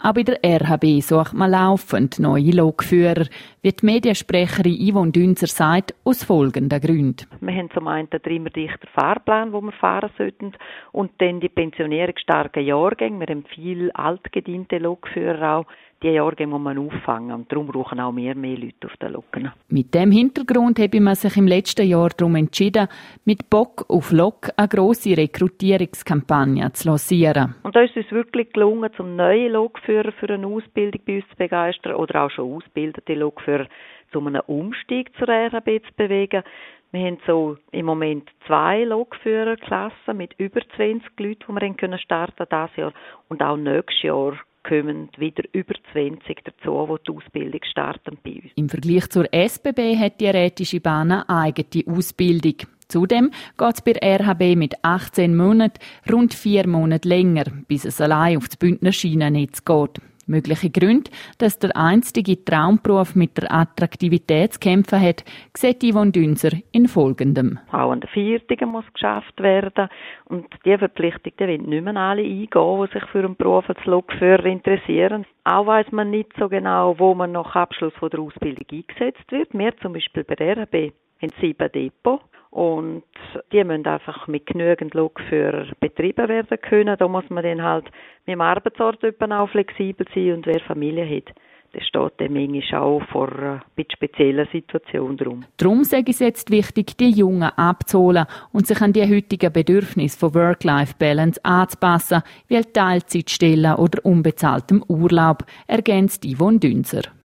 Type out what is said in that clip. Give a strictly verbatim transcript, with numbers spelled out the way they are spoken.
Auch bei der R H B sucht man laufend neue Lokführer, wie die Mediensprecherin Yvonne Dünser sagt, aus folgenden Gründen. Wir haben zum einen den immer dichter Fahrplan, den wir fahren sollten, und dann die pensionierungsstarken Jahrgänge. Wir haben viele altgediente Lokführer auch. Die Jahrgänge muss man auffangen und darum brauchen auch mehr, mehr Leute auf den Loken. Mit dem Hintergrund habe man sich im letzten Jahr darum entschieden, mit Bock auf Lok eine grosse Rekrutierungskampagne zu lancieren. Und da ist es wirklich gelungen, zum neue Lokführer für eine Ausbildung bei uns zu begeistern oder auch schon ausgebildete Lokführer zu einem Umstieg zur R H B zu bewegen. Wir haben so im Moment zwei Lokführerklassen mit über zwanzig Leuten, die wir starten können dieses Jahr, und auch nächstes Jahr kommen wieder über zwanzig dazu, die die Ausbildung starten bei uns. Im Vergleich zur S B B hat die Rätische Bahn eine eigene Ausbildung. Zudem geht es bei R H B mit achtzehn Monaten rund vier Monate länger, bis es allein auf das Bündner Schienennetz geht. Mögliche Gründe, dass der einstige Traumberuf mit der Attraktivität zu kämpfen hat, sieht Yvonne Dünser in Folgendem. Auch an den Viertigen muss geschafft werden. Und diese Verpflichtungen wollen nicht mehr alle eingehen, die sich für einen Beruf als Lokführer interessieren. Auch weiss man nicht so genau, wo man nach Abschluss der Ausbildung eingesetzt wird. Wir zum Beispiel bei der R H B haben sieben Depots. Und die müssen einfach mit genügend Lokführern betrieben werden können. Da muss man dann halt mit dem Arbeitsort auch flexibel sein. Und wer Familie hat, der steht dann manchmal auch vor einer speziellen Situation drum. Darum sage ich es jetzt wichtig, die Jungen abzuholen und sich an die heutigen Bedürfnisse von Work-Life-Balance anzupassen, wie Teilzeitstellen oder unbezahltem Urlaub, ergänzt Yvonne Dünser.